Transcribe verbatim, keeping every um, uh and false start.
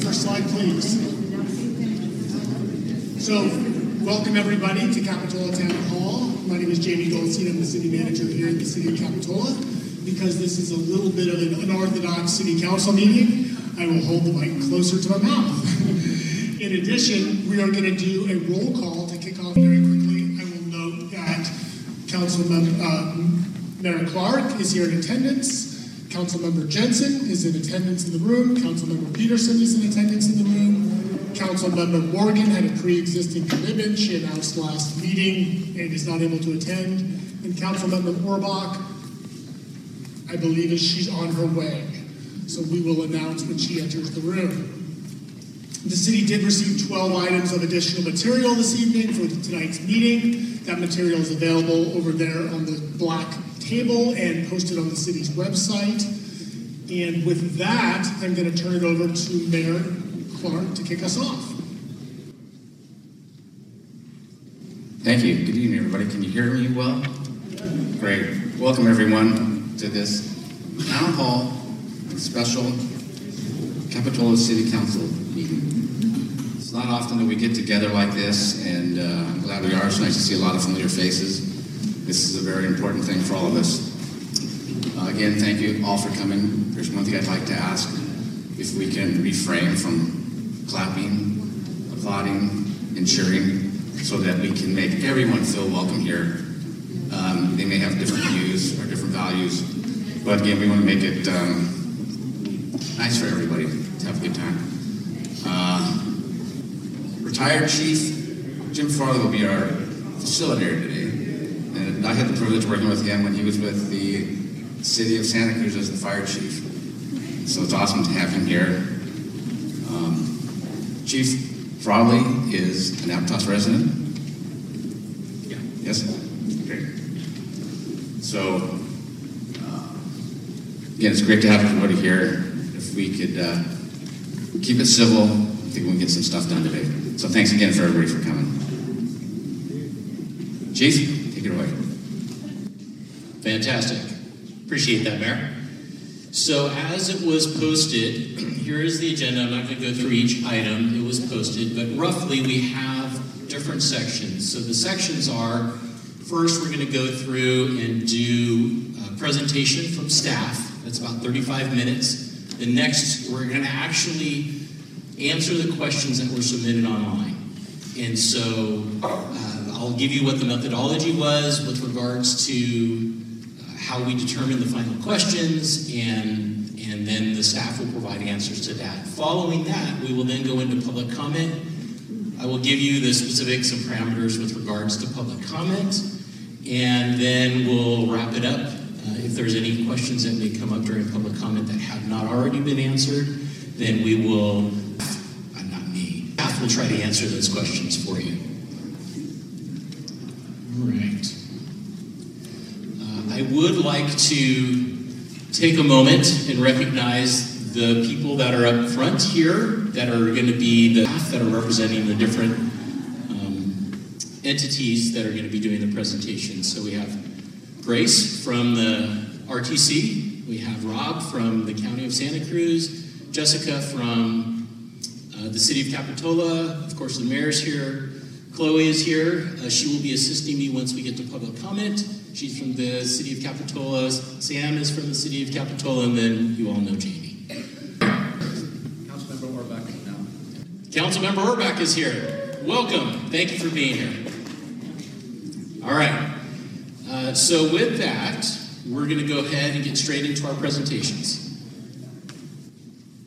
First slide, please. So, welcome everybody to Capitola Town Hall. My name is Jamie Goldstein. I'm the city manager here in the city of Capitola. Because this is a little bit of an unorthodox city council meeting, I will hold the mic closer to my mouth. In addition, we are going to do a roll call to kick off very quickly. I will note that Councilmember uh, Mayor Clark is here in attendance. Councilmember Jensen is in attendance in the room. Councilmember Peterson is in attendance in the room. Councilmember Morgan had a pre-existing commitment she announced last meeting and is not able to attend. And Councilmember Orbach, I believe is she's on her way. So we will announce when she enters the room. The city did receive twelve items of additional material this evening for tonight's meeting. That material is available over there on the black table and posted on the city's website. And with that, I'm going to turn it over to Mayor Clark to kick us off. Thank you. Good evening, everybody. Can you hear me well? Great. Welcome, everyone, to this Town Hall special Capitola City Council meeting. It's not often that we get together like this, and uh, I'm glad we are. It's nice to see a lot of familiar faces. This is a very important thing for all of us. Uh, again, thank you all for coming. There's one thing I'd like to ask. If we can refrain from clapping, applauding, and cheering so that we can make everyone feel welcome here. Um, they may have different views or different values, but again, we want to make it um, nice for everybody to have a good time. Uh, retired Chief Jim Farley will be our facilitator today. And I had the privilege of working with him when he was with the city of Santa Cruz as the fire chief. So it's awesome to have him here. Um, Chief Farley is an Aptos resident. Yeah. Yes? Great. So, uh, again, it's great to have everybody here. If we could uh, keep it civil, I think we can get some stuff done today. So thanks again for everybody for coming. Chief, take it away. Fantastic. Appreciate that, Mayor. So as it was posted, here is the agenda. I'm not going to go through each item. It was posted, but roughly we have different sections. So the sections are, first we're going to go through and do a presentation from staff. That's about thirty-five minutes. The next, we're going to actually answer the questions that were submitted online. And so uh, I'll give you what the methodology was with regards to uh, how we determine the final questions, and, and then the staff will provide answers to that. Following that, we will then go into public comment. I will give you the specifics and parameters with regards to public comment, and then we'll wrap it up. Uh, if there's any questions that may come up during public comment that have not already been answered, then we will, uh, not me, staff will try to answer those questions for you. All right. Uh, I would like to take a moment and recognize the people that are up front here that are going to be the staff that are representing the different um, entities that are going to be doing the presentation. So we have Grace from the R T C, we have Rob from the County of Santa Cruz, Jessica from uh, the City of Capitola, of course the mayor's here, Chloe is here, uh, she will be assisting me once we get to public comment. She's from the City of Capitola, Sam is from the City of Capitola, and then you all know Jamie. Councilmember Orbach is now. Councilmember Orbach is here. Welcome, thank you for being here. All right. Uh, so with that, we're going to go ahead and get straight into our presentations.